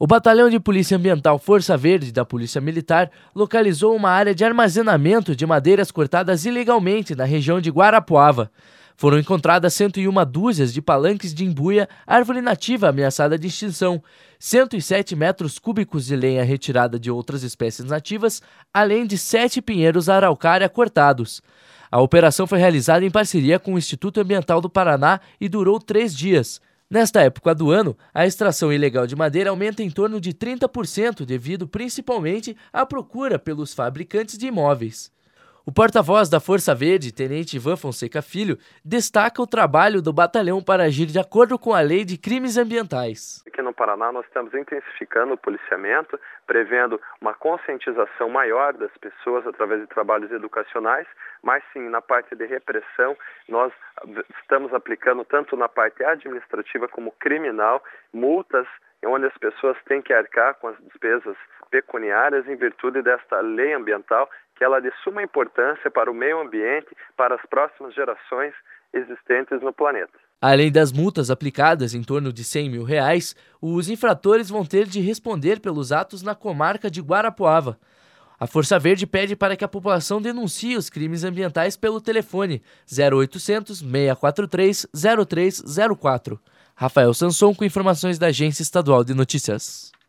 O Batalhão de Polícia Ambiental Força Verde da Polícia Militar localizou uma área de armazenamento de madeiras cortadas ilegalmente na região de Guarapuava. Foram encontradas 101 dúzias de palanques de imbuia, árvore nativa ameaçada de extinção, 107 metros cúbicos de lenha retirada de outras espécies nativas, além de 7 pinheiros araucária cortados. A operação foi realizada em parceria com o Instituto Ambiental do Paraná e durou 3 dias. Nesta época do ano, a extração ilegal de madeira aumenta em torno de 30% devido principalmente à procura pelos fabricantes de imóveis. O porta-voz da Força Verde, Tenente Ivan Fonseca Filho, destaca o trabalho do batalhão para agir de acordo com a Lei de Crimes Ambientais. Aqui no Paraná nós estamos intensificando o policiamento, prevendo uma conscientização maior das pessoas através de trabalhos educacionais, mas sim, na parte de repressão, nós estamos aplicando tanto na parte administrativa como criminal, multas, onde as pessoas têm que arcar com as despesas pecuniárias em virtude desta lei ambiental, que ela é de suma importância para o meio ambiente, para as próximas gerações existentes no planeta. Além das multas aplicadas em torno de R$100 mil, os infratores vão ter de responder pelos atos na comarca de Guarapuava. A Força Verde pede para que a população denuncie os crimes ambientais pelo telefone 0800 643 0304. Rafael Sanson com informações da Agência Estadual de Notícias.